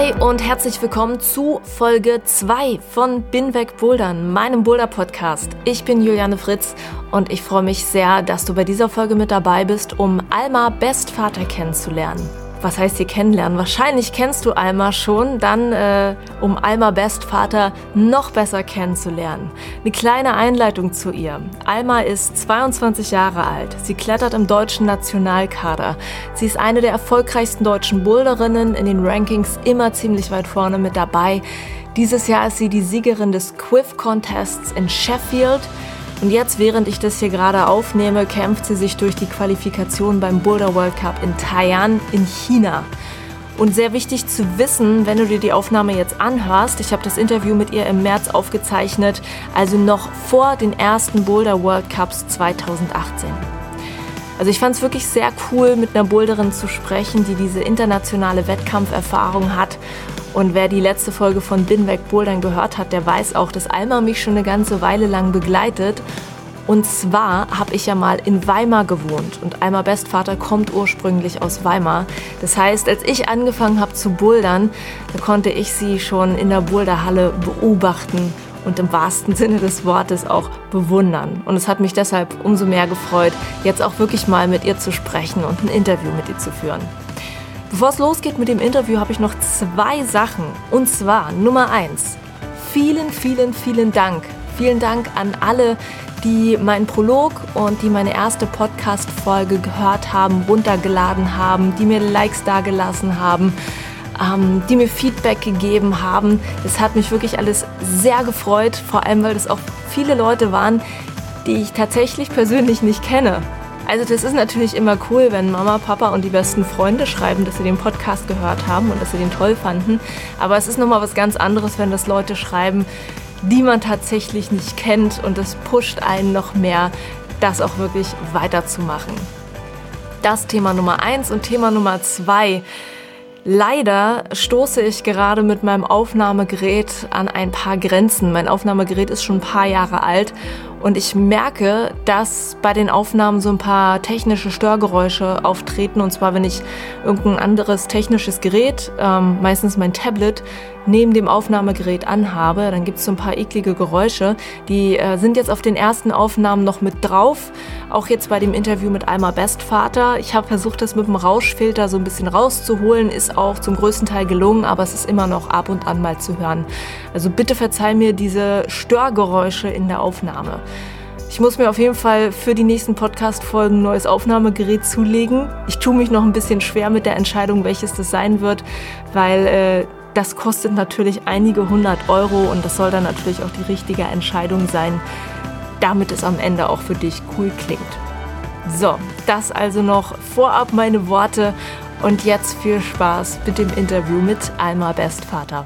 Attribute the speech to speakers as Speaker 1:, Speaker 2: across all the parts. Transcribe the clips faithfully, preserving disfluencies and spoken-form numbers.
Speaker 1: Hi und herzlich willkommen zu Folge zwei von Bin weg Bouldern, meinem Boulder-Podcast. Ich bin Juliane Fritz und ich freue mich sehr, dass du bei dieser Folge mit dabei bist, um Alma Bestvater kennenzulernen. Was heißt hier kennenlernen? Wahrscheinlich kennst du Alma schon, dann äh, um Alma Bestvater noch besser kennenzulernen. Eine kleine Einleitung zu ihr. Alma ist zweiundzwanzig Jahre alt. Sie klettert im deutschen Nationalkader. Sie ist eine der erfolgreichsten deutschen Boulderinnen, in den Rankings immer ziemlich weit vorne mit dabei. Dieses Jahr ist sie die Siegerin des Quiff Contests in Sheffield. Und jetzt, während ich das hier gerade aufnehme, kämpft sie sich durch die Qualifikation beim Boulder World Cup in Tai'an in China. Und sehr wichtig zu wissen, wenn du dir die Aufnahme jetzt anhörst, ich habe das Interview mit ihr im März aufgezeichnet, also noch vor den ersten Boulder World Cups zweitausendachtzehn. Also ich fand es wirklich sehr cool, mit einer Boulderin zu sprechen, die diese internationale Wettkampferfahrung hat. Und wer die letzte Folge von Bin weg Bouldern gehört hat, der weiß auch, dass Alma mich schon eine ganze Weile lang begleitet. Und zwar habe ich ja mal in Weimar gewohnt und Alma Bestvater kommt ursprünglich aus Weimar. Das heißt, als ich angefangen habe zu bouldern, da konnte ich sie schon in der Boulderhalle beobachten und im wahrsten Sinne des Wortes auch bewundern. Und es hat mich deshalb umso mehr gefreut, jetzt auch wirklich mal mit ihr zu sprechen und ein Interview mit ihr zu führen. Bevor es losgeht mit dem Interview, habe ich noch zwei Sachen. Und zwar Nummer eins. Vielen, vielen, vielen Dank. Vielen Dank an alle, die meinen Prolog und die meine erste Podcast-Folge gehört haben, runtergeladen haben, die mir Likes dagelassen haben, ähm, die mir Feedback gegeben haben. Das hat mich wirklich alles sehr gefreut, vor allem, weil das auch viele Leute waren, die ich tatsächlich persönlich nicht kenne. Also das ist natürlich immer cool, wenn Mama, Papa und die besten Freunde schreiben, dass sie den Podcast gehört haben und dass sie den toll fanden. Aber es ist nochmal was ganz anderes, wenn das Leute schreiben, die man tatsächlich nicht kennt. Und das pusht einen noch mehr, das auch wirklich weiterzumachen. Das Thema Nummer eins und Thema Nummer zwei. Leider stoße ich gerade mit meinem Aufnahmegerät an ein paar Grenzen. Mein Aufnahmegerät ist schon ein paar Jahre alt und ich merke, dass bei den Aufnahmen so ein paar technische Störgeräusche auftreten. Und zwar, wenn ich irgendein anderes technisches Gerät, ähm, meistens mein Tablet, neben dem Aufnahmegerät anhabe, dann gibt es so ein paar eklige Geräusche. Die äh, sind jetzt auf den ersten Aufnahmen noch mit drauf, auch jetzt bei dem Interview mit Alma Bestvater. Ich habe versucht, das mit dem Rauschfilter so ein bisschen rauszuholen, ist auch zum größten Teil gelungen, aber es ist immer noch ab und an mal zu hören. Also bitte verzeih mir diese Störgeräusche in der Aufnahme. Ich muss mir auf jeden Fall für die nächsten Podcast-Folgen ein neues Aufnahmegerät zulegen. Ich tue mich noch ein bisschen schwer mit der Entscheidung, welches das sein wird, weil äh, das kostet natürlich einige hundert Euro und das soll dann natürlich auch die richtige Entscheidung sein, damit es am Ende auch für dich cool klingt. So, das also noch vorab meine Worte und jetzt viel Spaß mit dem Interview mit Alma Bestvater.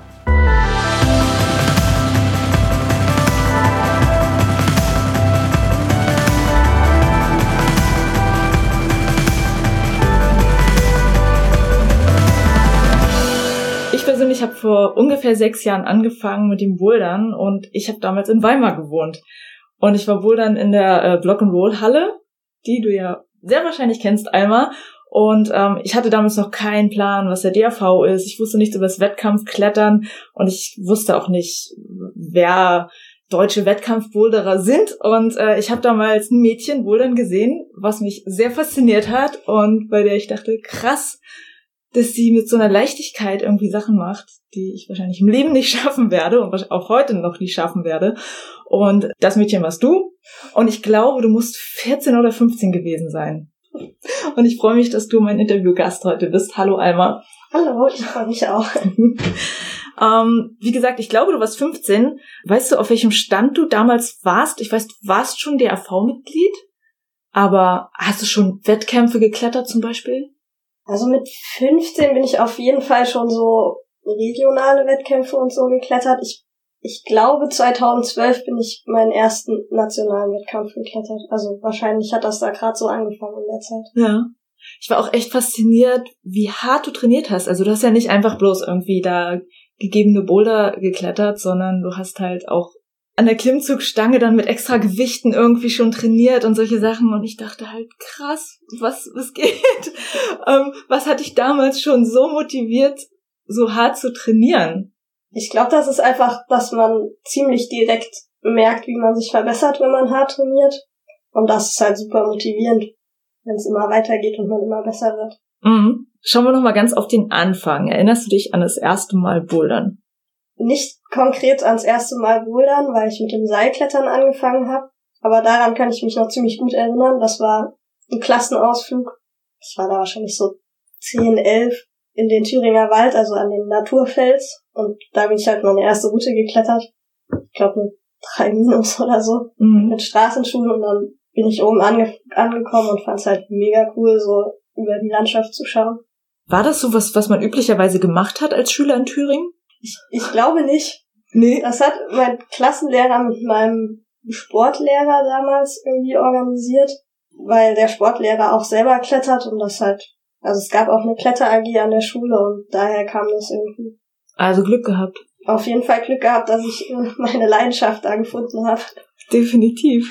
Speaker 1: Ich persönlich habe vor ungefähr sechs Jahren angefangen mit dem Bouldern und ich habe damals in Weimar gewohnt. Und ich war bouldern in der äh, Block-and-Roll-Halle, die du ja sehr wahrscheinlich kennst, Alma. Und ähm, ich hatte damals noch keinen Plan, was der D R V ist. Ich wusste nichts über das Wettkampfklettern und ich wusste auch nicht, wer deutsche Wettkampfboulderer sind. Und äh, ich habe damals ein Mädchen bouldern gesehen, was mich sehr fasziniert hat und bei der ich dachte, krass, dass sie mit so einer Leichtigkeit irgendwie Sachen macht, die ich wahrscheinlich im Leben nicht schaffen werde und auch heute noch nicht schaffen werde. Und das Mädchen warst du. Und ich glaube, du musst vierzehn oder fünfzehn gewesen sein. Und ich freue mich, dass du mein Interviewgast heute bist. Hallo Alma.
Speaker 2: Hallo, ich freue mich auch.
Speaker 1: ähm, wie gesagt, ich glaube, du warst fünfzehn. Weißt du, auf welchem Stand du damals warst? Ich weiß, du warst schon D R V-Mitglied, aber hast du schon Wettkämpfe geklettert zum Beispiel?
Speaker 2: Also mit fünfzehn bin ich auf jeden Fall schon so regionale Wettkämpfe und so geklettert. Ich ich glaube, zweitausendzwölf bin ich meinen ersten nationalen Wettkampf geklettert. Also wahrscheinlich hat das da gerade so angefangen in der Zeit.
Speaker 1: Ja. Ich war auch echt fasziniert, wie hart du trainiert hast. Also du hast ja nicht einfach bloß irgendwie da gegebene Boulder geklettert, sondern du hast halt auch an der Klimmzugstange dann mit extra Gewichten irgendwie schon trainiert und solche Sachen. Und ich dachte halt, krass, was was geht? ähm, was hat dich damals schon so motiviert,
Speaker 3: so hart zu trainieren?
Speaker 2: Ich glaube, das ist einfach, dass man ziemlich direkt merkt, wie man sich verbessert, wenn man hart trainiert. Und das ist halt super motivierend, wenn es immer weitergeht und man immer besser wird.
Speaker 3: Mhm. Schauen wir noch mal ganz auf den Anfang. Erinnerst du dich an das erste Mal Bouldern?
Speaker 2: Nicht konkret ans erste Mal Bouldern, weil ich mit dem Seilklettern angefangen habe. Aber daran kann ich mich noch ziemlich gut erinnern. Das war ein Klassenausflug. Ich war da wahrscheinlich so zehn, elf in den Thüringer Wald, also an den Naturfels. Und da bin ich halt meine erste Route geklettert. Ich glaube mit drei Minus oder so. Mhm. Mit Straßenschuhen. Und dann bin ich oben ange- angekommen und fand es halt mega cool, so über die Landschaft zu schauen.
Speaker 3: War das so was, was man üblicherweise gemacht hat als Schüler in Thüringen?
Speaker 2: Ich, ich glaube nicht.
Speaker 3: Nee.
Speaker 2: Das hat mein Klassenlehrer mit meinem Sportlehrer damals irgendwie organisiert, weil der Sportlehrer auch selber klettert und das halt, also es gab auch eine Kletter-A G an der Schule und daher kam das irgendwie.
Speaker 3: Also Glück gehabt.
Speaker 2: Auf jeden Fall Glück gehabt, dass ich meine Leidenschaft da gefunden habe.
Speaker 3: Definitiv.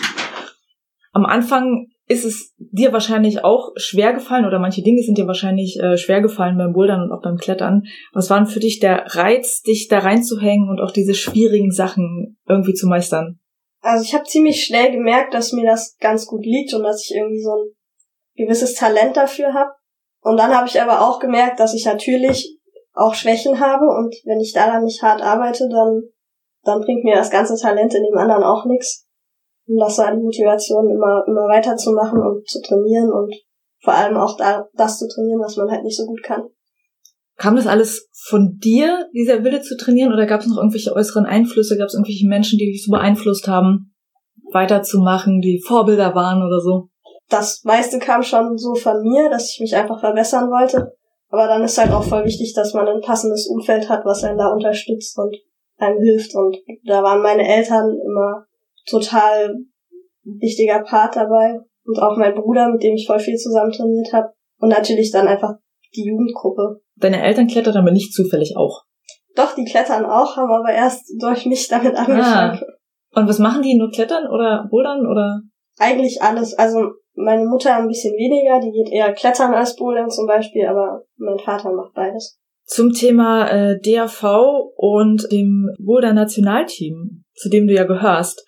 Speaker 3: Am Anfang ist es dir wahrscheinlich auch schwer gefallen oder manche Dinge sind dir wahrscheinlich äh, schwer gefallen beim Bouldern und auch beim Klettern. Was war denn für dich der Reiz, dich da reinzuhängen und auch diese schwierigen Sachen irgendwie zu meistern?
Speaker 2: Also ich habe ziemlich schnell gemerkt, dass mir das ganz gut liegt und dass ich irgendwie so ein gewisses Talent dafür habe. Und dann habe ich aber auch gemerkt, dass ich natürlich auch Schwächen habe und wenn ich daran nicht hart arbeite, dann dann bringt mir das ganze Talent in dem anderen auch nichts. Und das war die Motivation, immer immer weiterzumachen und zu trainieren und vor allem auch da das zu trainieren, was man halt nicht so gut kann.
Speaker 3: Kam das alles von dir, dieser Wille zu trainieren, oder gab es noch irgendwelche äußeren Einflüsse? Gab es irgendwelche Menschen, die dich so beeinflusst haben, weiterzumachen, die Vorbilder waren oder so?
Speaker 2: Das meiste kam schon so von mir, dass ich mich einfach verbessern wollte. Aber dann ist halt auch voll wichtig, dass man ein passendes Umfeld hat, was einen da unterstützt und einem hilft. Und da waren meine Eltern immer total wichtiger Part dabei. Und auch mein Bruder, mit dem ich voll viel zusammen trainiert habe. Und natürlich dann einfach die Jugendgruppe.
Speaker 3: Deine Eltern klettern aber nicht zufällig auch?
Speaker 2: Doch, die klettern auch, haben aber erst durch mich damit angefangen.
Speaker 3: Ah. Und was machen die? Nur klettern oder bouldern oder? Eigentlich
Speaker 2: alles. Also meine Mutter ein bisschen weniger, die geht eher klettern als bouldern zum Beispiel, aber mein Vater macht beides.
Speaker 3: Zum Thema äh, D A V und dem Boulder-Nationalteam, zu dem du ja gehörst.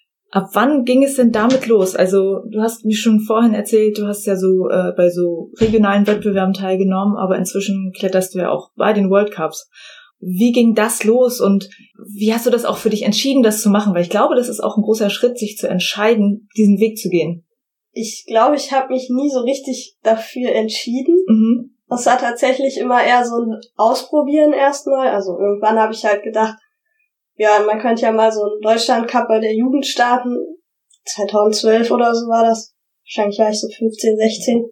Speaker 3: Ab wann ging es denn damit los? Also du hast mir schon vorhin erzählt, du hast ja so äh, bei so regionalen Wettbewerben teilgenommen, aber inzwischen kletterst du ja auch bei den World Cups. Wie ging das los und wie hast du das auch für dich entschieden, das zu machen? Weil ich glaube, das ist auch ein großer Schritt, sich zu entscheiden, diesen Weg zu gehen.
Speaker 2: Ich glaube, ich habe mich nie so richtig dafür entschieden.
Speaker 3: Mhm.
Speaker 2: Das war tatsächlich immer eher so ein Ausprobieren erstmal. Also irgendwann habe ich halt gedacht, ja, man könnte ja mal so einen Deutschland-Cup bei der Jugend starten. zweitausendzwölf oder so war das. Wahrscheinlich war ich so fünfzehn, sechzehn.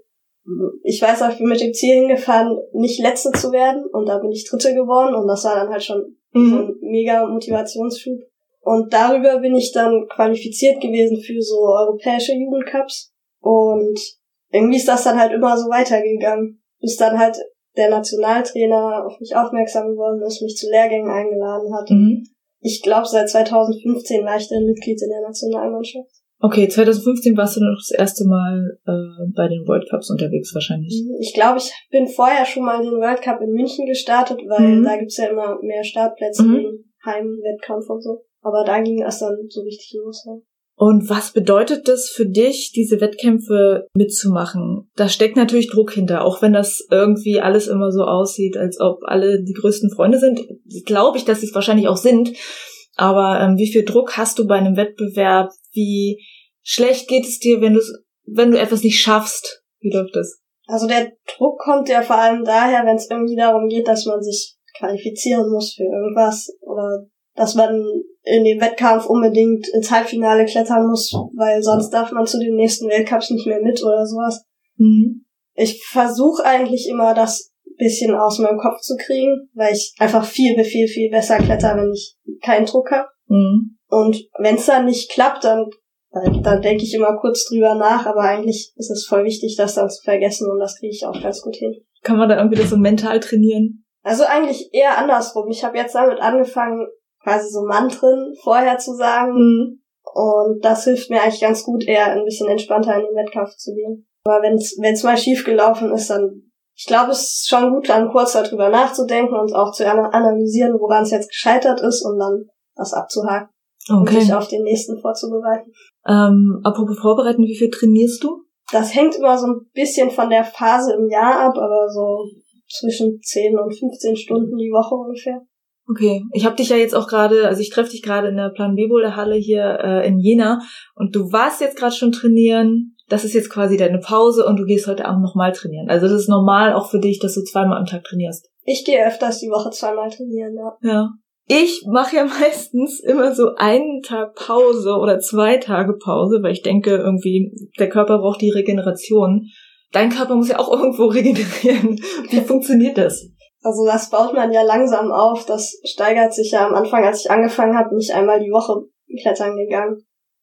Speaker 2: Ich weiß auch, ich bin mit dem Ziel hingefahren, nicht Letzte zu werden. Und da bin ich Dritte geworden. Und das war dann halt schon mhm. so ein mega Motivationsschub. Und darüber bin ich dann qualifiziert gewesen für so europäische Jugendcups. Und irgendwie ist das dann halt immer so weitergegangen. Bis dann halt der Nationaltrainer auf mich aufmerksam geworden ist, mich zu Lehrgängen eingeladen hat.
Speaker 3: Mhm.
Speaker 2: Ich glaube, seit zweitausendfünfzehn war ich dann Mitglied in der Nationalmannschaft.
Speaker 3: Okay, zweitausendfünfzehn warst du noch das erste Mal äh, bei den World Cups unterwegs wahrscheinlich.
Speaker 2: Ich glaube, ich bin vorher schon mal den World Cup in München gestartet, weil mhm. da gibt's ja immer mehr Startplätze
Speaker 3: mhm.
Speaker 2: wegen Heimwettkampf und so. Aber da ging es dann so richtig los. Ja.
Speaker 3: Und was bedeutet das für dich, diese Wettkämpfe mitzumachen? Da steckt natürlich Druck hinter, auch wenn das irgendwie alles immer so aussieht, als ob alle die größten Freunde sind. Glaube ich, dass sie es wahrscheinlich auch sind. Aber ähm, wie viel Druck hast du bei einem Wettbewerb? Wie schlecht geht es dir, wenn du wenn du etwas nicht schaffst? Wie läuft das?
Speaker 2: Also der Druck kommt ja vor allem daher, wenn es irgendwie darum geht, dass man sich qualifizieren muss für irgendwas oder dass man in dem Wettkampf unbedingt ins Halbfinale klettern muss, weil sonst darf man zu den nächsten Weltcups nicht mehr mit oder sowas.
Speaker 3: Mhm.
Speaker 2: Ich versuche eigentlich immer, das bisschen aus meinem Kopf zu kriegen, weil ich einfach viel, viel, viel besser kletter, wenn ich keinen Druck habe.
Speaker 3: Mhm.
Speaker 2: Und wenn es dann nicht klappt, dann, dann, dann denke ich immer kurz drüber nach, aber eigentlich ist es voll wichtig, das dann zu vergessen und das kriege ich auch ganz gut hin.
Speaker 3: Kann man da irgendwie das so mental trainieren?
Speaker 2: Also eigentlich eher andersrum. Ich habe jetzt damit angefangen, quasi so Mantren vorher zu sagen.
Speaker 3: Mhm.
Speaker 2: Und das hilft mir eigentlich ganz gut, eher ein bisschen entspannter in den Wettkampf zu gehen. Aber wenn es wenn es mal schief gelaufen ist, dann ich glaube, es ist schon gut, dann kurz darüber nachzudenken und auch zu analysieren, woran es jetzt gescheitert ist und dann das abzuhaken
Speaker 3: Okay.
Speaker 2: und sich auf den nächsten vorzubereiten.
Speaker 3: Ähm, apropos vorbereiten, wie viel trainierst du?
Speaker 2: Das hängt immer so ein bisschen von der Phase im Jahr ab, aber so zwischen zehn und fünfzehn Stunden die Woche ungefähr.
Speaker 3: Okay, ich habe dich ja jetzt auch gerade, also ich treffe dich gerade in der Plan B Boulder Halle hier äh, in Jena und du warst jetzt gerade schon trainieren. Das ist jetzt quasi deine Pause und du gehst heute Abend nochmal trainieren. Also das ist normal auch für dich, dass du zweimal am Tag trainierst.
Speaker 2: Ich gehe öfters die Woche zweimal trainieren, ja.
Speaker 3: Ja. Ich mache ja meistens immer so einen Tag Pause oder zwei Tage Pause, weil ich denke, irgendwie der Körper braucht die Regeneration. Dein Körper muss ja auch irgendwo regenerieren. Wie funktioniert das?
Speaker 2: Also das baut man ja langsam auf. Das steigert sich ja am Anfang, als ich angefangen habe, nicht einmal die Woche klettern gegangen.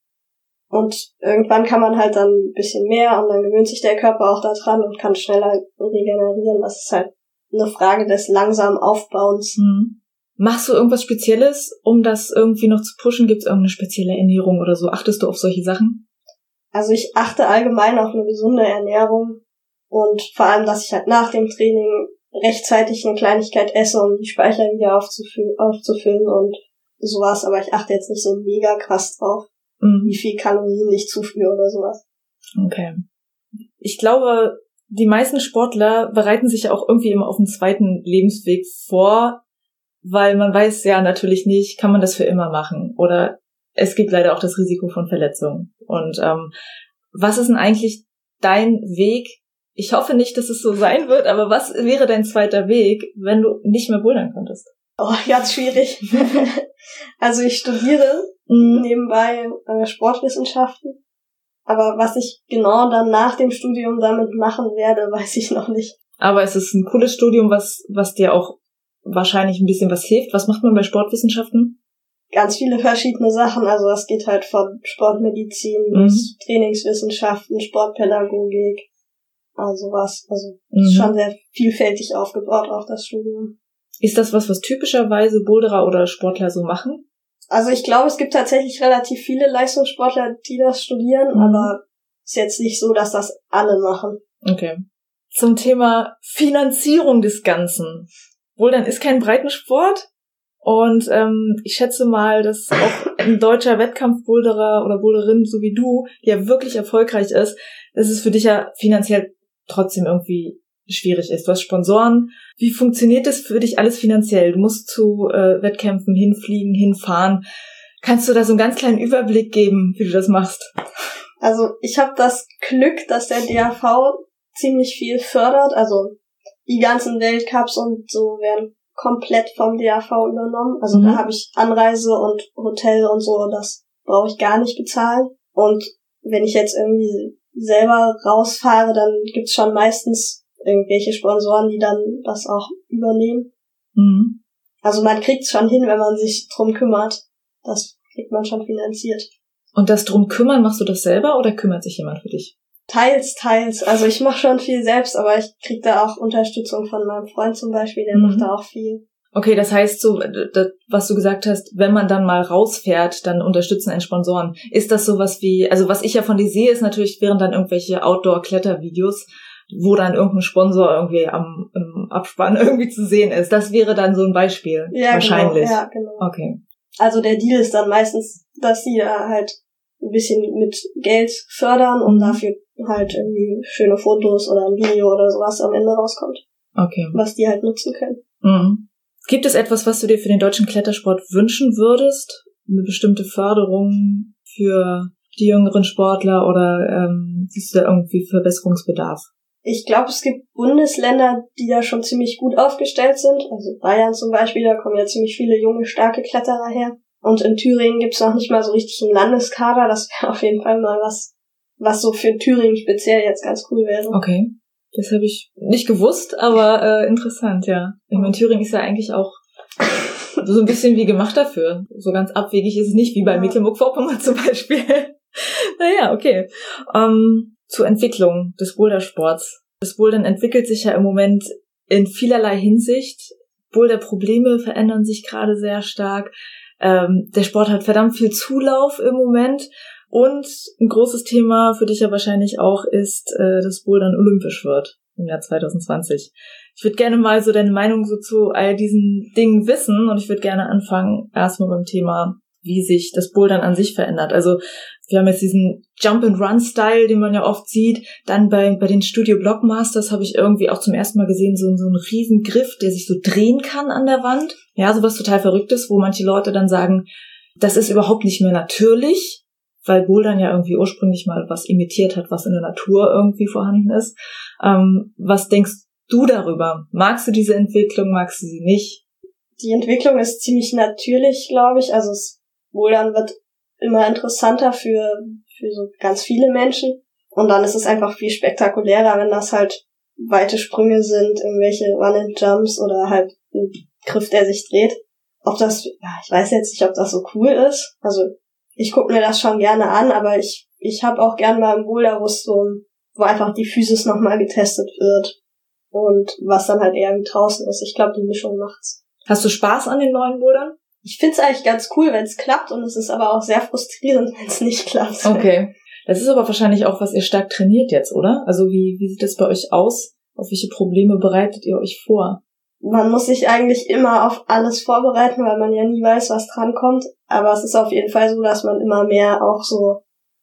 Speaker 2: Und irgendwann kann man halt dann ein bisschen mehr und dann gewöhnt sich der Körper auch daran und kann schneller regenerieren. Das ist halt eine Frage des langsamen Aufbauens.
Speaker 3: Hm. Machst du irgendwas Spezielles, um das irgendwie noch zu pushen? Gibt es irgendeine spezielle Ernährung oder so? Achtest du auf solche Sachen?
Speaker 2: Also ich achte allgemein auf eine gesunde Ernährung und vor allem, dass ich halt nach dem Training rechtzeitig eine Kleinigkeit esse, um die Speicher wieder aufzufüllen, aufzufüllen und sowas. Aber ich achte jetzt nicht so mega krass drauf, mhm. wie viel Kalorien ich zuführe oder sowas.
Speaker 3: Okay. Ich glaube, die meisten Sportler bereiten sich ja auch irgendwie immer auf den zweiten Lebensweg vor, weil man weiß ja natürlich nicht, kann man das für immer machen oder es gibt leider auch das Risiko von Verletzungen. Und ähm, was ist denn eigentlich dein Weg? Ich hoffe nicht, dass es so sein wird, aber was wäre dein zweiter Weg, wenn du nicht mehr bouldern könntest?
Speaker 2: Oh, ganz schwierig. Also ich studiere mhm. nebenbei äh, Sportwissenschaften, aber was ich genau dann nach dem Studium damit machen werde, weiß ich noch nicht.
Speaker 3: Aber es ist ein cooles Studium, was was dir auch wahrscheinlich ein bisschen was hilft. Was macht man bei Sportwissenschaften?
Speaker 2: Ganz viele verschiedene Sachen, also das geht halt von Sportmedizin mhm. bis Trainingswissenschaften, Sportpädagogik, also was, also mhm. ist schon sehr vielfältig aufgebaut, auch das Studium.
Speaker 3: Ist das was, was typischerweise Boulderer oder Sportler so machen?
Speaker 2: Also ich glaube, es gibt tatsächlich relativ viele Leistungssportler, die das studieren, mhm. aber ist jetzt nicht so, dass das alle machen.
Speaker 3: Okay. Zum Thema Finanzierung des Ganzen. Bouldern ist kein Breitensport. Und ähm, ich schätze mal, dass auch ein deutscher Wettkampfboulderer oder Boulderin, so wie du, die ja wirklich erfolgreich ist, dass es für dich ja finanziell trotzdem irgendwie schwierig ist. Du hast Sponsoren. Wie funktioniert das für dich alles finanziell? Du musst zu äh, Wettkämpfen hinfliegen, hinfahren. Kannst du da so einen ganz kleinen Überblick geben, wie du das machst?
Speaker 2: Also ich habe das Glück, dass der D A V ziemlich viel fördert. Also die ganzen Weltcups und so werden komplett vom D A V übernommen. Also mhm. da habe ich Anreise und Hotel und so, das brauche ich gar nicht bezahlen. Und wenn ich jetzt irgendwie selber rausfahre, dann gibt's schon meistens irgendwelche Sponsoren, die dann das auch übernehmen. Mhm. Also man kriegt's schon hin, wenn man sich drum kümmert. Das kriegt man schon finanziert.
Speaker 3: Und das drum kümmern, machst du das selber oder kümmert sich jemand für dich?
Speaker 2: Teils, teils. Also ich mache schon viel selbst, aber ich krieg da auch Unterstützung von meinem Freund zum Beispiel, der mhm. macht da auch viel.
Speaker 3: Okay, das heißt so, das, was du gesagt hast, wenn man dann mal rausfährt, dann unterstützen einen Sponsoren. Ist das sowas wie, also was ich ja von dir sehe, ist natürlich, wären dann irgendwelche Outdoor-Klettervideos, wo dann irgendein Sponsor irgendwie am im Abspann irgendwie zu sehen ist. Das wäre dann so ein Beispiel,
Speaker 2: ja,
Speaker 3: wahrscheinlich.
Speaker 2: Genau, ja, genau.
Speaker 3: Okay.
Speaker 2: Also der Deal ist dann meistens, dass sie da halt ein bisschen mit Geld fördern und dafür halt irgendwie schöne Fotos oder ein Video oder sowas am Ende rauskommt.
Speaker 3: Okay.
Speaker 2: Was die halt nutzen können.
Speaker 3: Mhm. Gibt es etwas, was du dir für den deutschen Klettersport wünschen würdest? Eine bestimmte Förderung für die jüngeren Sportler oder ähm, siehst du da irgendwie Verbesserungsbedarf?
Speaker 2: Ich glaube, es gibt Bundesländer, die da schon ziemlich gut aufgestellt sind. Also Bayern zum Beispiel, da kommen ja ziemlich viele junge, starke Kletterer her. Und in Thüringen gibt's noch nicht mal so richtig einen Landeskader. Das wäre auf jeden Fall mal was, was so für Thüringen speziell jetzt ganz cool wäre.
Speaker 3: Okay, das habe ich nicht gewusst, aber äh, interessant, ja. Ich meine, Thüringen ist ja eigentlich auch so ein bisschen wie gemacht dafür. So ganz abwegig ist es nicht, wie bei ja. Mecklenburg-Vorpommern zum Beispiel. Naja, okay. Um, zur Entwicklung des Bouldersports. Das Bouldern entwickelt sich ja im Moment in vielerlei Hinsicht. Boulderprobleme verändern sich gerade sehr stark. Ähm, der Sport hat verdammt viel Zulauf im Moment. Und ein großes Thema für dich ja wahrscheinlich auch ist, äh, dass Bouldern olympisch wird. im Jahr zwanzig zwanzig. Ich würde gerne mal so deine Meinung so zu all diesen Dingen wissen und ich würde gerne anfangen erstmal beim Thema, wie sich das Bouldern an sich verändert. Also wir haben jetzt diesen Jump-and-Run-Style, den man ja oft sieht. Dann bei bei den Studio Blockmasters habe ich irgendwie auch zum ersten Mal gesehen, so, so einen riesen Griff, der sich so drehen kann an der Wand. Ja, sowas total Verrücktes, wo manche Leute dann sagen, das ist überhaupt nicht mehr natürlich, weil Bouldern ja irgendwie ursprünglich mal was imitiert hat, was in der Natur irgendwie vorhanden ist. Ähm, was denkst du darüber? Magst du diese Entwicklung, magst du sie nicht?
Speaker 2: Die Entwicklung ist ziemlich natürlich, glaube ich. Also das Bouldern wird immer interessanter für für so ganz viele Menschen. Und dann ist es einfach viel spektakulärer, wenn das halt weite Sprünge sind, irgendwelche Run-and-Jumps oder halt ein Griff, der sich dreht. Ob das, ja, ich weiß jetzt nicht, ob das so cool ist. Also ich gucke mir das schon gerne an, aber ich ich habe auch gern mal ein Boulder-Rüstung, wo einfach die Physis nochmal getestet wird und was dann halt eher wie draußen ist. Ich glaube, die Mischung macht's.
Speaker 3: Hast du Spaß an den neuen Bouldern?
Speaker 2: Ich find's eigentlich ganz cool, wenn es klappt und es ist aber auch sehr frustrierend, wenn es nicht klappt.
Speaker 3: Okay. Das ist aber wahrscheinlich auch, was ihr stark trainiert jetzt, oder? Also wie wie sieht das bei euch aus? Auf welche Probleme bereitet ihr euch vor?
Speaker 2: Man muss sich eigentlich immer auf alles vorbereiten, weil man ja nie weiß, was drankommt. Aber es ist auf jeden Fall so, dass man immer mehr auch so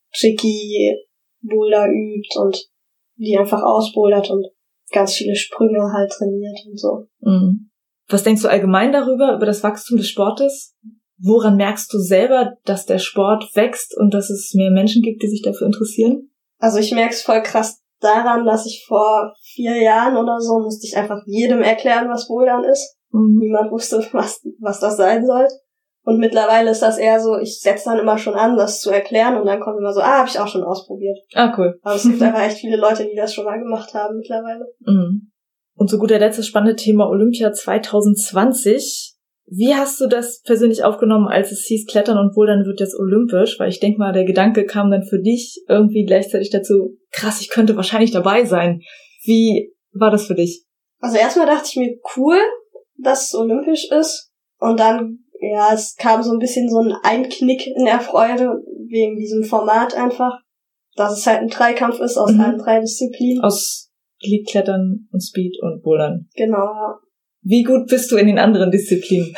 Speaker 2: tricky Boulder übt und die einfach ausbouldert und ganz viele Sprünge halt trainiert und so.
Speaker 3: Mhm. Was denkst du allgemein darüber, über das Wachstum des Sportes? Woran merkst du selber, dass der Sport wächst und dass es mehr Menschen gibt, die sich dafür interessieren?
Speaker 2: Also ich merke es voll krass daran, dass ich vor vier Jahren oder so musste ich einfach jedem erklären, was Bouldern ist. Mhm. Niemand wusste, was was das sein soll. Und mittlerweile ist das eher so, ich setze dann immer schon an, das zu erklären und dann kommt immer so, ah, habe ich auch schon ausprobiert.
Speaker 3: Ah, cool.
Speaker 2: Aber es gibt einfach echt viele Leute, die das schon mal gemacht haben mittlerweile.
Speaker 3: Mhm. Und zu guter Letzt das spannende Thema Olympia zwanzig zwanzig. Wie hast du das persönlich aufgenommen, als es hieß, Klettern und Bouldern wird jetzt olympisch? Weil ich denke mal, der Gedanke kam dann für dich irgendwie gleichzeitig dazu, krass, ich könnte wahrscheinlich dabei sein. Wie war das für dich?
Speaker 2: Also erstmal dachte ich mir, cool, dass es olympisch ist. Und dann, ja, es kam so ein bisschen so ein Einknick in der Freude wegen diesem Format einfach, dass es halt ein Dreikampf ist aus mhm. allen drei Disziplinen.
Speaker 3: Aus Elite-Klettern und Speed und Bouldern.
Speaker 2: Genau, ja.
Speaker 3: Wie gut bist du in den anderen Disziplinen?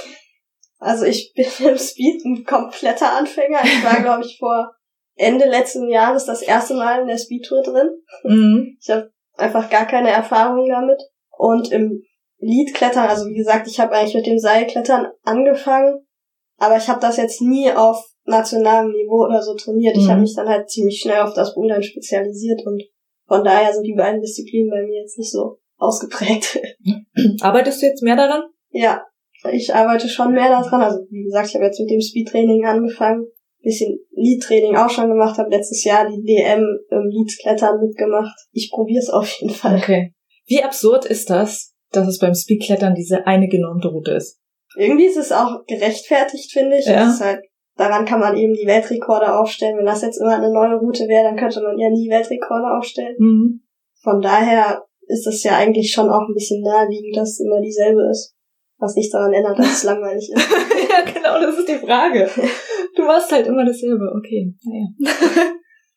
Speaker 2: Also ich bin im Speed ein kompletter Anfänger. Ich war, glaube ich, vor Ende letzten Jahres das erste Mal in der Speedtour drin. Mhm. Ich habe einfach gar keine Erfahrung damit. Und im Lead-Klettern, also wie gesagt, ich habe eigentlich mit dem Seilklettern angefangen, aber ich habe das jetzt nie auf nationalem Niveau oder so trainiert. Mhm. Ich habe mich dann halt ziemlich schnell auf das Bouldern spezialisiert und von daher sind die beiden Disziplinen bei mir jetzt nicht so ausgeprägt.
Speaker 3: Arbeitest du jetzt mehr daran?
Speaker 2: Ja, ich arbeite schon mehr daran. Also wie gesagt, ich habe jetzt mit dem Speedtraining angefangen, bisschen Lead-Training auch schon gemacht, habe letztes Jahr die D M im Lead-Klettern mitgemacht. Ich probiere es auf jeden Fall.
Speaker 3: Okay. Wie absurd ist das, dass es beim Speedklettern diese eine genormte Route ist?
Speaker 2: Irgendwie ist es auch gerechtfertigt, finde ich.
Speaker 3: Ja.
Speaker 2: Es ist halt, daran kann man eben die Weltrekorde aufstellen. Wenn das jetzt immer eine neue Route wäre, dann könnte man ja nie Weltrekorde aufstellen. Mhm. Von daher ist es ja eigentlich schon auch ein bisschen naheliegend, dass es immer dieselbe ist. Was nicht daran ändert, dass es langweilig ist.
Speaker 3: Ja, genau, das ist die Frage. Du machst halt immer dasselbe, okay. Naja.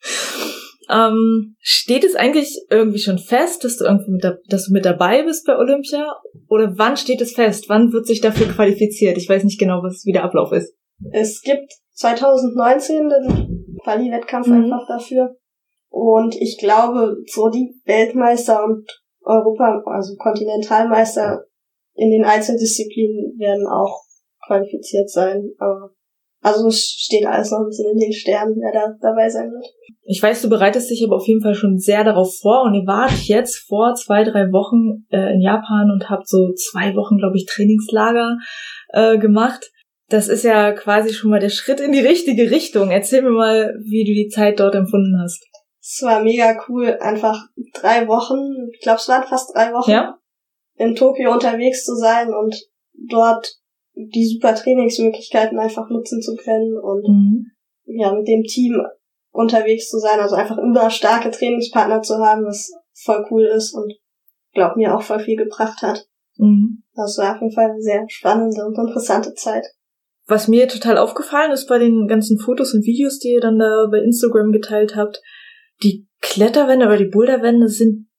Speaker 3: ähm, steht es eigentlich irgendwie schon fest, dass du irgendwie mit, da, dass du mit dabei bist bei Olympia? Oder wann steht es fest? Wann wird sich dafür qualifiziert? Ich weiß nicht genau, was wie der Ablauf ist.
Speaker 2: Es gibt zwanzig neunzehn den Quali-Wettkampf mhm. einfach dafür. Und ich glaube, so die Weltmeister und Europa, also Kontinentalmeister in den Einzeldisziplinen werden auch qualifiziert sein. Aber also es steht alles noch ein bisschen in den Sternen, wer da dabei sein wird.
Speaker 3: Ich weiß, du bereitest dich aber auf jeden Fall schon sehr darauf vor und ihr wart jetzt vor zwei, drei Wochen äh, in Japan und habt so zwei Wochen, glaube ich, Trainingslager äh, gemacht. Das ist ja quasi schon mal der Schritt in die richtige Richtung. Erzähl mir mal, wie du die Zeit dort empfunden hast.
Speaker 2: Es war mega cool, einfach drei Wochen, ich glaube es waren fast drei Wochen,
Speaker 3: ja?
Speaker 2: in Tokio unterwegs zu sein und dort die super Trainingsmöglichkeiten einfach nutzen zu können und mhm. ja mit dem Team unterwegs zu sein, also einfach immer starke Trainingspartner zu haben, was voll cool ist und glaub mir auch voll viel gebracht hat. Mhm. Das war auf jeden Fall eine sehr spannende und interessante Zeit.
Speaker 3: Was mir total aufgefallen ist bei den ganzen Fotos und Videos, die ihr dann da bei Instagram geteilt habt, die Kletterwände oder die Boulderwände sind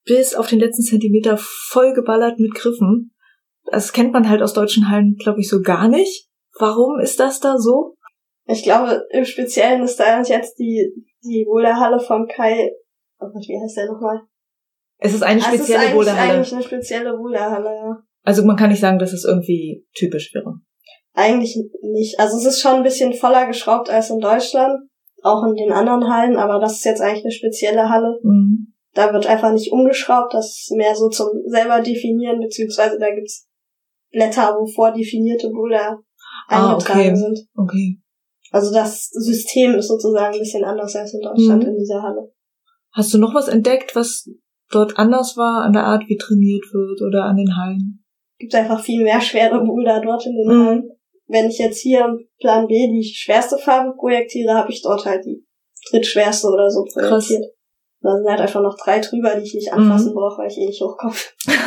Speaker 3: bis auf den letzten Zentimeter voll geballert mit Griffen. Das kennt man halt aus deutschen Hallen, glaube ich, so gar nicht. Warum ist das da so?
Speaker 2: Ich glaube, im Speziellen ist da jetzt die, die Boulderhalle vom Kai, oh Gott, wie heißt der nochmal?
Speaker 3: Es ist eine spezielle
Speaker 2: also
Speaker 3: Boulderhalle.
Speaker 2: Es ist eigentlich eine spezielle Boulderhalle, ja.
Speaker 3: Also man kann nicht sagen, dass es irgendwie typisch wäre.
Speaker 2: Eigentlich nicht. Also es ist schon ein bisschen voller geschraubt als in Deutschland, auch in den anderen Hallen, aber das ist jetzt eigentlich eine spezielle Halle.
Speaker 3: Mhm.
Speaker 2: Da wird einfach nicht umgeschraubt, das ist mehr so zum selber definieren, beziehungsweise da gibt's Blätter, wo vordefinierte Boulder
Speaker 3: ah,
Speaker 2: eingetragen
Speaker 3: okay.
Speaker 2: sind.
Speaker 3: Okay.
Speaker 2: Also das System ist sozusagen ein bisschen anders als in Deutschland
Speaker 3: mhm.
Speaker 2: in dieser Halle.
Speaker 3: Hast du noch was entdeckt, was dort anders war an der Art, wie trainiert wird oder an den Hallen?
Speaker 2: Es gibt einfach viel mehr schwere Boulder dort in den
Speaker 3: mhm.
Speaker 2: Hallen. Wenn ich jetzt hier im Plan B die schwerste Farbe projektiere, habe ich dort halt die drittschwerste oder so projektiert. Krass. Da sind halt einfach noch drei drüber, die ich nicht anfassen mhm. brauche, weil ich eh nicht hochkomme.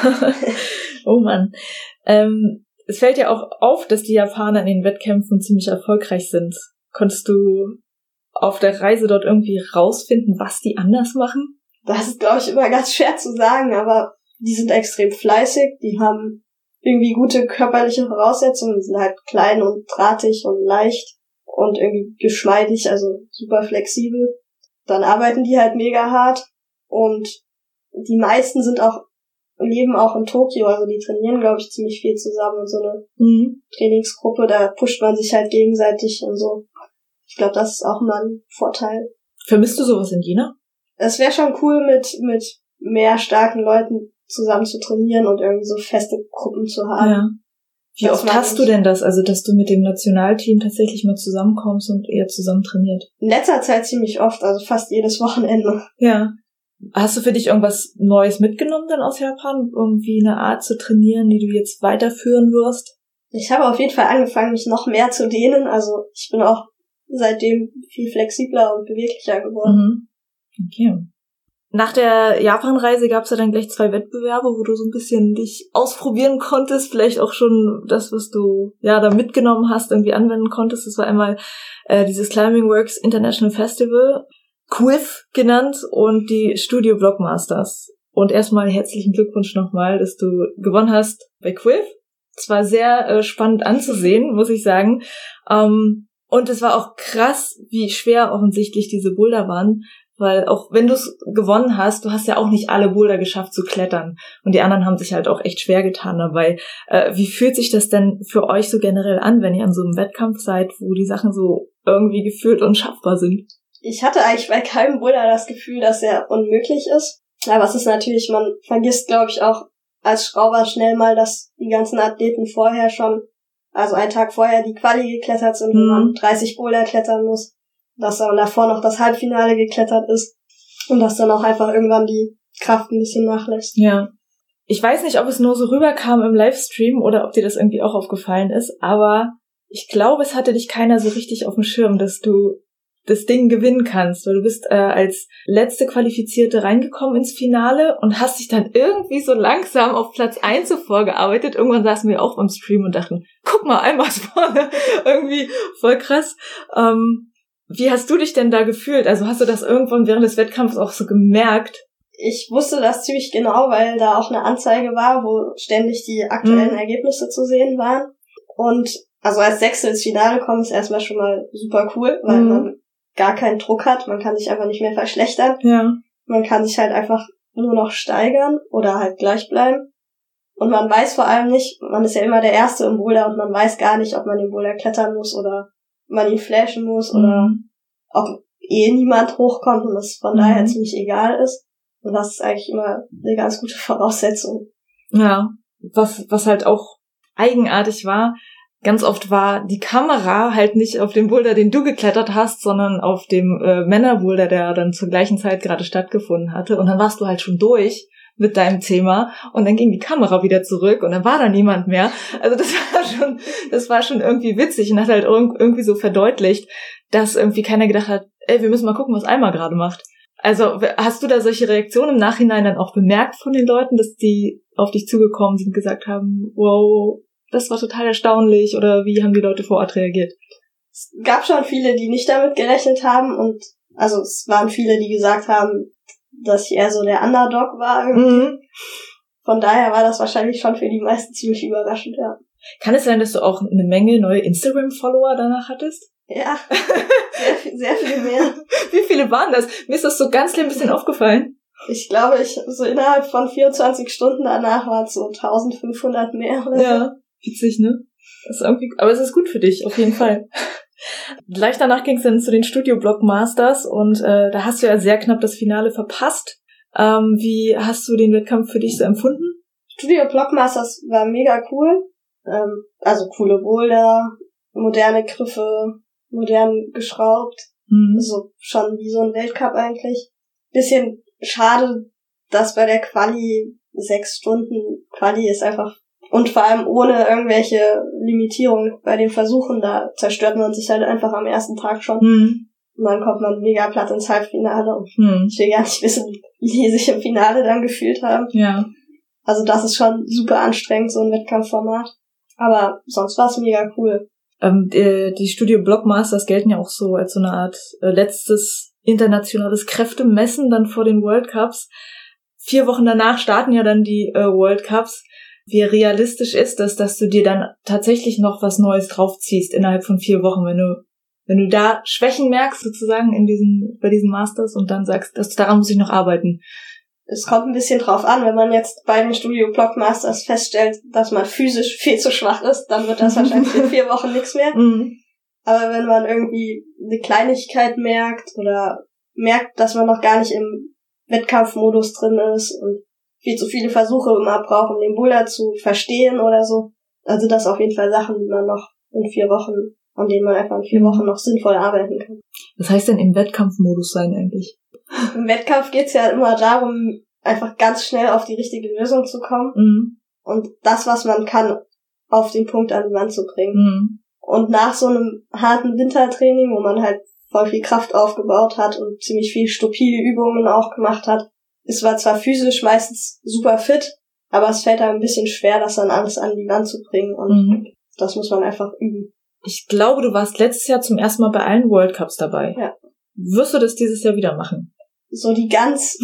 Speaker 3: Oh Mann. Ähm, es fällt ja auch auf, dass die Japaner in den Wettkämpfen ziemlich erfolgreich sind. Konntest du auf der Reise dort irgendwie rausfinden, was die anders machen?
Speaker 2: Das ist, glaube ich, immer ganz schwer zu sagen, aber die sind extrem fleißig, die haben irgendwie gute körperliche Voraussetzungen, die sind halt klein und drahtig und leicht und irgendwie geschmeidig, also super flexibel. Dann arbeiten die halt mega hart und die meisten sind auch, leben auch in Tokio, also die trainieren, glaube ich, ziemlich viel zusammen und so eine mhm. Trainingsgruppe, da pusht man sich halt gegenseitig und so. Ich glaube, das ist auch mal ein Vorteil.
Speaker 3: Vermisst du sowas in Jena?
Speaker 2: Es wäre schon cool, mit mit mehr starken Leuten zusammen zu trainieren und irgendwie so feste Gruppen zu haben.
Speaker 3: Ja. Wie das oft hast du denn das, also dass du mit dem Nationalteam tatsächlich mal zusammenkommst und eher zusammen trainiert?
Speaker 2: In letzter Zeit ziemlich oft, also fast jedes Wochenende.
Speaker 3: Ja. Hast du für dich irgendwas Neues mitgenommen dann aus Japan? Irgendwie eine Art zu trainieren, die du jetzt weiterführen wirst?
Speaker 2: Ich habe auf jeden Fall angefangen, mich noch mehr zu dehnen. Also ich bin auch seitdem viel flexibler und beweglicher geworden.
Speaker 3: Mhm. Okay. Nach der Japan-Reise gab es ja dann gleich zwei Wettbewerbe, wo du so ein bisschen dich ausprobieren konntest, vielleicht auch schon das, was du ja da mitgenommen hast, irgendwie anwenden konntest. Das war einmal äh, dieses Climbing Works International Festival, Q I F genannt, und die Studio Blockmasters. Und erstmal herzlichen Glückwunsch nochmal, dass du gewonnen hast bei Q I F. Es war sehr äh, spannend anzusehen, muss ich sagen. Ähm, und es war auch krass, wie schwer offensichtlich diese Boulder waren. Weil auch wenn du es gewonnen hast, du hast ja auch nicht alle Boulder geschafft zu klettern. Und die anderen haben sich halt auch echt schwer getan dabei. Äh, wie fühlt sich das denn für euch so generell an, wenn ihr an so einem Wettkampf seid, wo die Sachen so irgendwie gefühlt unschaffbar sind?
Speaker 2: Ich hatte eigentlich bei keinem Boulder das Gefühl, dass er unmöglich ist. Aber es ist natürlich, man vergisst, glaube ich, auch als Schrauber schnell mal, dass die ganzen Athleten vorher schon, also einen Tag vorher die Quali geklettert sind, mhm. wo man dreißig Boulder klettern muss. Dass dann davor noch das Halbfinale geklettert ist und dass dann auch einfach irgendwann die Kraft ein bisschen nachlässt.
Speaker 3: Ja. Ich weiß nicht, ob es nur so rüberkam im Livestream oder ob dir das irgendwie auch aufgefallen ist, aber ich glaube, es hatte dich keiner so richtig auf dem Schirm, dass du das Ding gewinnen kannst, weil du bist äh, als letzte Qualifizierte reingekommen ins Finale und hast dich dann irgendwie so langsam auf Platz eins so vorgearbeitet. Irgendwann saßen wir auch beim Stream und dachten, guck mal, einmal vorne, irgendwie voll krass. Ähm, Wie hast du dich denn da gefühlt? Also hast du das irgendwann während des Wettkampfs auch so gemerkt?
Speaker 2: Ich wusste das ziemlich genau, weil da auch eine Anzeige war, wo ständig die aktuellen mhm. Ergebnisse zu sehen waren. Und also als Sechste ins Finale kommen ist erstmal schon mal super cool, weil mhm. man gar keinen Druck hat. Man kann sich einfach nicht mehr verschlechtern.
Speaker 3: Ja.
Speaker 2: Man kann sich halt einfach nur noch steigern oder halt gleich bleiben. Und man weiß vor allem nicht, man ist ja immer der Erste im Boulder und man weiß gar nicht, ob man den Boulder klettern muss oder man ihn flashen muss oder mhm. ob eh niemand hochkommt und es von mhm. daher ziemlich egal ist. Und das ist eigentlich immer eine ganz gute Voraussetzung.
Speaker 3: Ja, was was halt auch eigenartig war, ganz oft war die Kamera halt nicht auf dem Boulder, den du geklettert hast, sondern auf dem äh, Männerboulder, der dann zur gleichen Zeit gerade stattgefunden hatte. Und dann warst du halt schon durch mit deinem Thema und dann ging die Kamera wieder zurück und dann war da niemand mehr. Also das war schon, das war schon irgendwie witzig und hat halt irgendwie so verdeutlicht, dass irgendwie keiner gedacht hat, ey, wir müssen mal gucken, was Alma gerade macht. Also hast du da solche Reaktionen im Nachhinein dann auch bemerkt von den Leuten, dass die auf dich zugekommen sind und gesagt haben, wow, das war total erstaunlich, oder wie haben die Leute vor Ort reagiert?
Speaker 2: Es gab schon viele, die nicht damit gerechnet haben und also es waren viele, die gesagt haben, dass ich eher so der Underdog war irgendwie. Mhm. Von daher war das wahrscheinlich schon für die meisten ziemlich überraschend, ja.
Speaker 3: Kann es sein, dass du auch eine Menge neue Instagram-Follower danach hattest?
Speaker 2: Ja, sehr viel, sehr viel mehr.
Speaker 3: Wie viele waren das? Mir ist das so ganz klein bisschen aufgefallen.
Speaker 2: Ich glaube, ich so innerhalb von vierundzwanzig Stunden danach waren es so eintausendfünfhundert mehr. Oder
Speaker 3: ja, so. Witzig, ne? Das ist irgendwie, aber es ist gut für dich, auf jeden Fall. Gleich danach ging es dann zu den Studio-Blockmasters und äh, da hast du ja sehr knapp das Finale verpasst. Ähm, wie hast du den Wettkampf für dich so empfunden?
Speaker 2: Studio-Blockmasters war mega cool. Ähm, also coole Boulder, moderne Griffe, modern geschraubt. Mhm. So schon wie so ein Weltcup eigentlich. Bisschen schade, dass bei der Quali sechs Stunden Quali ist einfach und vor allem ohne irgendwelche Limitierungen bei den Versuchen, da zerstört man sich halt einfach am ersten Tag schon. Mhm. Und dann kommt man mega platt ins Halbfinale und mhm. ich will gar nicht wissen, wie die sich im Finale dann gefühlt haben.
Speaker 3: Ja.
Speaker 2: Also das ist schon super anstrengend, so ein Wettkampfformat. Aber sonst war es mega cool.
Speaker 3: Ähm, die, die Studio Blockmasters gelten ja auch so als so eine Art äh, letztes internationales Kräftemessen dann vor den World Cups. Vier Wochen danach starten ja dann die äh, World Cups. Wie realistisch ist das, dass du dir dann tatsächlich noch was Neues draufziehst innerhalb von vier Wochen, wenn du wenn du da Schwächen merkst sozusagen in diesen bei diesen Masters und dann sagst, dass daran muss ich noch arbeiten?
Speaker 2: Es kommt ein bisschen drauf an, wenn man jetzt bei den Studio Blockmasters feststellt, dass man physisch viel zu schwach ist, dann wird das wahrscheinlich in vier Wochen nichts mehr. Mhm. Aber wenn man irgendwie eine Kleinigkeit merkt oder merkt, dass man noch gar nicht im Wettkampfmodus drin ist und viel zu viele Versuche immer braucht, um den Boulder zu verstehen oder so, also das auf jeden Fall Sachen, die man noch in vier Wochen, an denen man einfach in vier Wochen noch sinnvoll arbeiten kann.
Speaker 3: Was heißt denn im Wettkampfmodus sein eigentlich?
Speaker 2: Im Wettkampf geht's ja immer darum, einfach ganz schnell auf die richtige Lösung zu kommen mhm. und das, was man kann, auf den Punkt an die Wand zu bringen. Mhm. Und nach so einem harten Wintertraining, wo man halt voll viel Kraft aufgebaut hat und ziemlich viel stupide Übungen auch gemacht hat, ist man zwar physisch meistens super fit, aber es fällt einem ein bisschen schwer, das dann alles an die Wand zu bringen und mhm. das muss man einfach üben.
Speaker 3: Ich glaube, du warst letztes Jahr zum ersten Mal bei allen World Cups dabei.
Speaker 2: Ja.
Speaker 3: Wirst du das dieses Jahr wieder machen?
Speaker 2: So die ganz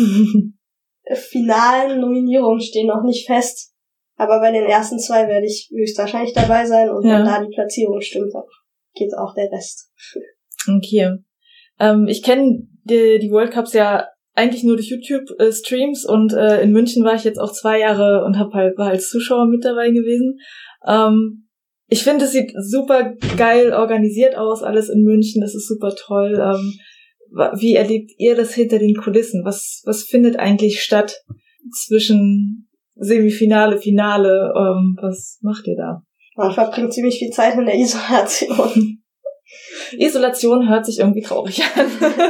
Speaker 2: finalen Nominierungen stehen noch nicht fest, aber bei den ersten zwei werde ich höchstwahrscheinlich dabei sein und ja. wenn da die Platzierung stimmt, dann geht auch der Rest.
Speaker 3: Okay. Ähm, ich kenne die, die World Cups ja eigentlich nur durch YouTube-Streams und äh, in München war ich jetzt auch zwei Jahre und hab halt, war als Zuschauer mit dabei gewesen. Ähm, ich finde, es sieht super geil organisiert aus, alles in München, das ist super toll. Ähm, wie erlebt ihr das hinter den Kulissen? Was, was findet eigentlich statt zwischen Semifinale, Finale? Ähm, was macht ihr da?
Speaker 2: Man verbringt ziemlich viel Zeit in der Isolation.
Speaker 3: Isolation hört sich irgendwie traurig an.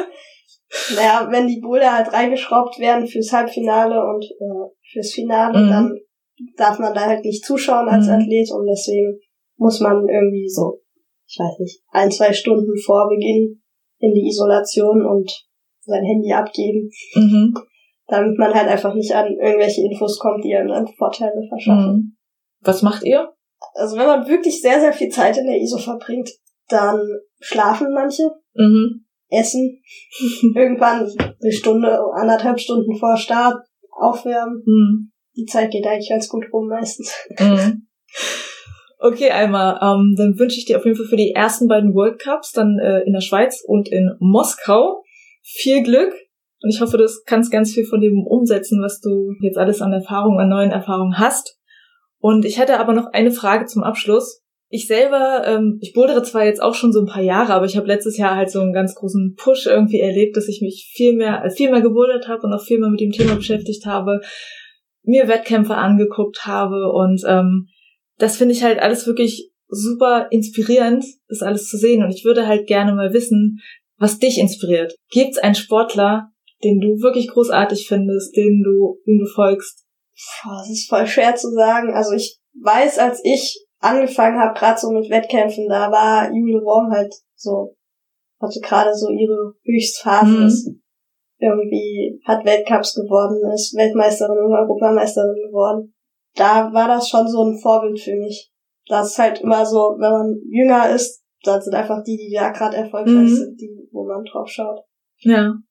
Speaker 2: Naja, wenn die Boulder halt reingeschraubt werden fürs Halbfinale und äh, fürs Finale, mhm. dann darf man da halt nicht zuschauen als mhm. Athlet und deswegen muss man irgendwie so, ich weiß nicht, ein, zwei Stunden vor Beginn in die Isolation und sein Handy abgeben, mhm. damit man halt einfach nicht an irgendwelche Infos kommt, die einem dann Vorteile verschaffen.
Speaker 3: Mhm. Was macht ihr?
Speaker 2: Also wenn man wirklich sehr, sehr viel Zeit in der I S O verbringt, dann schlafen manche, mhm. essen, irgendwann eine Stunde, anderthalb Stunden vor Start aufwärmen. Mhm. Die Zeit geht eigentlich ganz gut rum meistens.
Speaker 3: Mhm. Okay, Alma, ähm, dann wünsche ich dir auf jeden Fall für die ersten beiden World Cups, dann äh, in der Schweiz und in Moskau, viel Glück. Und ich hoffe, du kannst ganz viel von dem umsetzen, was du jetzt alles an Erfahrung, an neuen Erfahrungen hast. Und ich hätte aber noch eine Frage zum Abschluss. Ich selber, ähm, ich bouldere zwar jetzt auch schon so ein paar Jahre, aber ich habe letztes Jahr halt so einen ganz großen Push irgendwie erlebt, dass ich mich viel mehr, viel mehr gebouldert habe und auch viel mehr mit dem Thema beschäftigt habe, mir Wettkämpfe angeguckt habe und ähm, das finde ich halt alles wirklich super inspirierend, das alles zu sehen. Und ich würde halt gerne mal wissen, was dich inspiriert. Gibt's einen Sportler, den du wirklich großartig findest, den du, dem du folgst?
Speaker 2: Boah, das ist voll schwer zu sagen. Also ich weiß, als ich angefangen habe, gerade so mit Wettkämpfen, da war Jule Worm halt so, hatte gerade so ihre Höchstphase, mhm. ist irgendwie, hat Weltcups geworden, ist Weltmeisterin und Europameisterin geworden. Da war das schon so ein Vorbild für mich. Das ist halt immer so, wenn man jünger ist, dann sind einfach die, die da gerade erfolgreich mhm. sind, die, wo man drauf schaut.
Speaker 3: Ja.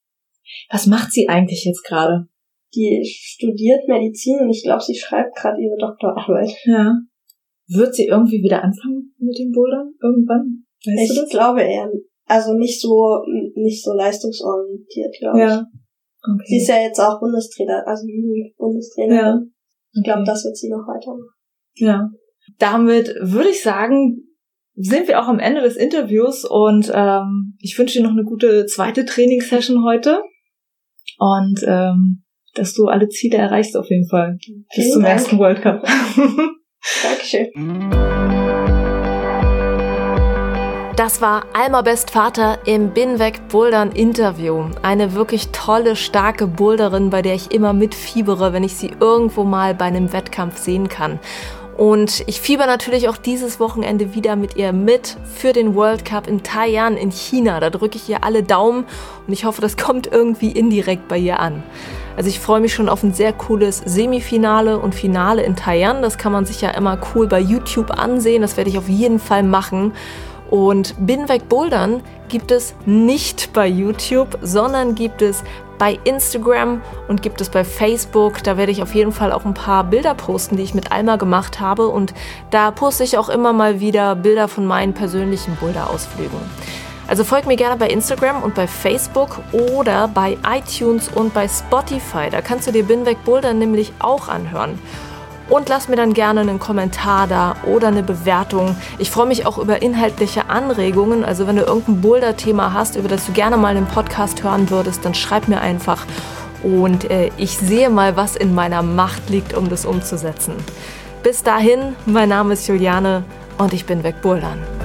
Speaker 3: Was macht sie eigentlich jetzt gerade?
Speaker 2: Die studiert Medizin und ich glaube, sie schreibt gerade ihre Doktorarbeit.
Speaker 3: Ja. Wird sie irgendwie wieder anfangen mit dem Bouldern irgendwann? Weißt
Speaker 2: ich
Speaker 3: du das?
Speaker 2: glaube eher, also nicht so nicht so leistungsorientiert, glaube ich.
Speaker 3: Ja. Okay.
Speaker 2: Sie ist ja jetzt auch Bundestrainer, also Bundestrainerin.
Speaker 3: Ja. Okay.
Speaker 2: Ich glaube, das wird sie noch weitermachen.
Speaker 3: Ja. Damit würde ich sagen, sind wir auch am Ende des Interviews und ähm, ich wünsche dir noch eine gute zweite Trainingssession heute und ähm, dass du alle Ziele erreichst auf jeden Fall.
Speaker 2: Vielen
Speaker 3: bis zum
Speaker 2: Dank.
Speaker 3: ersten World Cup.
Speaker 2: Dankeschön.
Speaker 1: Das war Alma Best-Vater im Binweg Bouldern Interview. Eine wirklich tolle, starke Boulderin, bei der ich immer mitfiebere, wenn ich sie irgendwo mal bei einem Wettkampf sehen kann. Und ich fieber natürlich auch dieses Wochenende wieder mit ihr mit für den World Cup in Taiwan in China. Da drücke ich ihr alle Daumen und ich hoffe, das kommt irgendwie indirekt bei ihr an. Also ich freue mich schon auf ein sehr cooles Semifinale und Finale in Taiwan. Das kann man sich ja immer cool bei YouTube ansehen. Das werde ich auf jeden Fall machen. Und Binweg Bouldern gibt es nicht bei YouTube, sondern gibt es bei Instagram und gibt es bei Facebook. Da werde ich auf jeden Fall auch ein paar Bilder posten, die ich mit Alma gemacht habe. Und da poste ich auch immer mal wieder Bilder von meinen persönlichen Boulder-Ausflügen. Also folgt mir gerne bei Instagram und bei Facebook oder bei iTunes und bei Spotify. Da kannst du dir Binweg Bouldern nämlich auch anhören. Und lass mir dann gerne einen Kommentar da oder eine Bewertung. Ich freue mich auch über inhaltliche Anregungen. Also wenn du irgendein Boulder-Thema hast, über das du gerne mal einen Podcast hören würdest, dann schreib mir einfach. Und äh, ich sehe mal, was in meiner Macht liegt, um das umzusetzen. Bis dahin, mein Name ist Juliane und ich bin weg Bouldern.